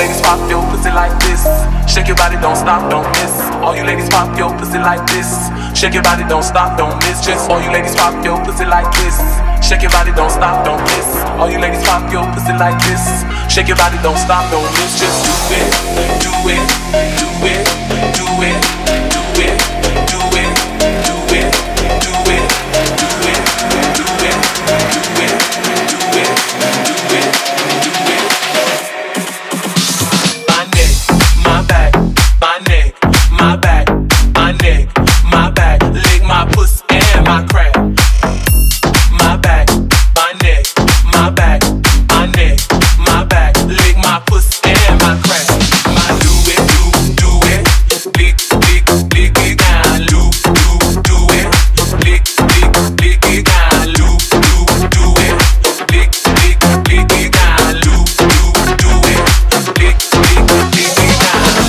ladies pop your pussy like this. Shake your body, don't stop, don't miss. All you ladies pop your pussy like this. Shake your body, don't stop, don't miss. Just all you ladies pop your pussy like this. Shake your body, don't stop, don't miss. All you ladies pop your pussy like this. Shake your body, don't stop, don't miss. Just do it, do it, do it, do it, do it, do it, do it, do it, do it, do it, do it, do it, do it, do it. My neck, my back, my neck, my back, my neck, my back. Lick my pussy and my crack. My back, my neck, my back, my neck, my back. Lick my pussy and my crack. My do it, do it. Lick, lick, lick it down. Loop, loop, do it. Lick, lick, lick it down. Loop, loop, do it. Lick, lick, lick it down. Loop, loop, do it. Lick, lick, lick it down.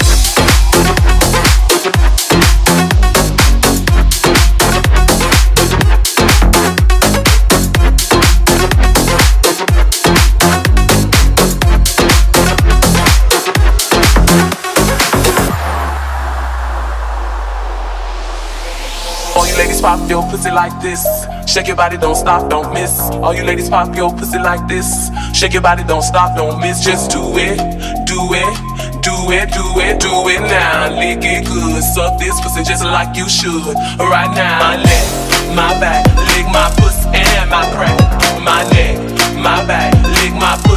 All you ladies pop your pussy like this. Shake your body, don't stop, don't miss. All you ladies pop your pussy like this. Shake your body, don't stop, don't miss. Just do it, do it, do it, do it, do it now. Lick it good, suck this pussy just like you should. Right now, my neck, my back, lick my pussy and my crack. My neck, my back, lick my pussy